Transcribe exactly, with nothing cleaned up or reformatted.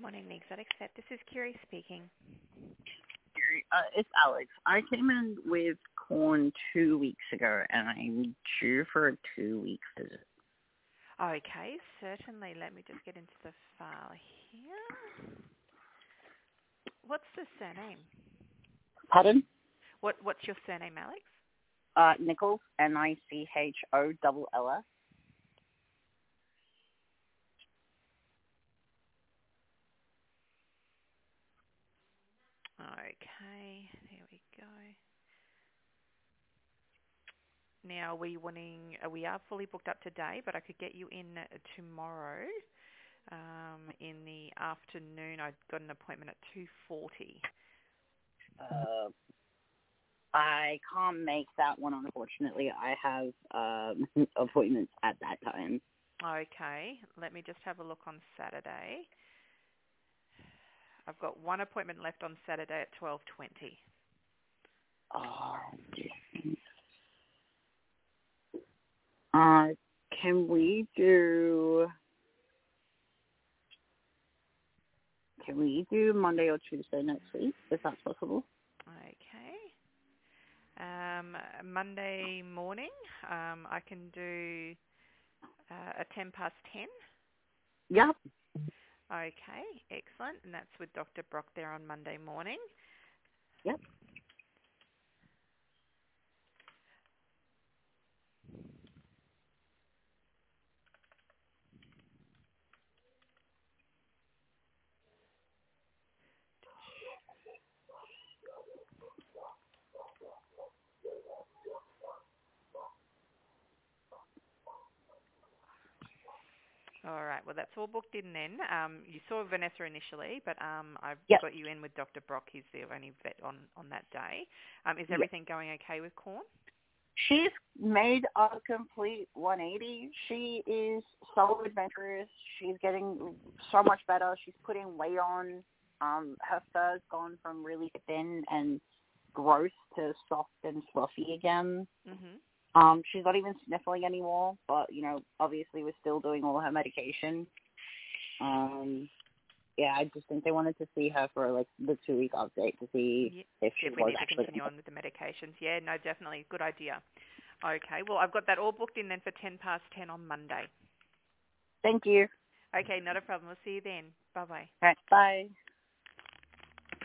Morning, the Exotic Set. This is Kiri speaking. Uh, it's Alex. I came in with corn two weeks ago, and I'm due for a two-week visit. Okay, certainly. Let me just get into the file here. What's the surname? Pardon? What What's your surname, Alex? Uh, Nichols, N I C H O L L S. Okay, there we go. Now, we wanting? uh, We are fully booked up today, but I could get you in tomorrow um, in the afternoon. I've got an appointment at two forty. Uh, I can't make that one, unfortunately. I have um, appointments at that time. Okay, let me just have a look on Saturday. I've got one appointment left on Saturday at twelve twenty. Oh, uh, can we do? Can we do Monday or Tuesday next week, if that's possible? Okay. Um, Monday morning, um, I can do uh, a ten past ten. Yep. Okay, excellent. And that's with Doctor Brock there on Monday morning. Yep. All right, well, that's all booked in then. Um, you saw Vanessa initially, but um, I've Yep. got you in with Doctor Brock. He's the only vet on, on that day. Um, is Yep. everything going okay with Corn? She's made a complete one eighty. She is so adventurous. She's getting so much better. She's putting weight on. Um, her fur's gone from really thin and gross to soft and fluffy again. Mm-hmm. Um, she's not even sniffling anymore, but, you know, obviously we're still doing all her medication. Um, yeah, I just think they wanted to see her for, like, the two-week update to see Yeah. if See she if we was need to actually... continue on with the medications. Yeah, no, definitely. Good idea. Okay, well, I've got that all booked in then for ten past ten on Monday. Thank you. Okay, not a problem. We'll see you then. Bye-bye. All right, bye.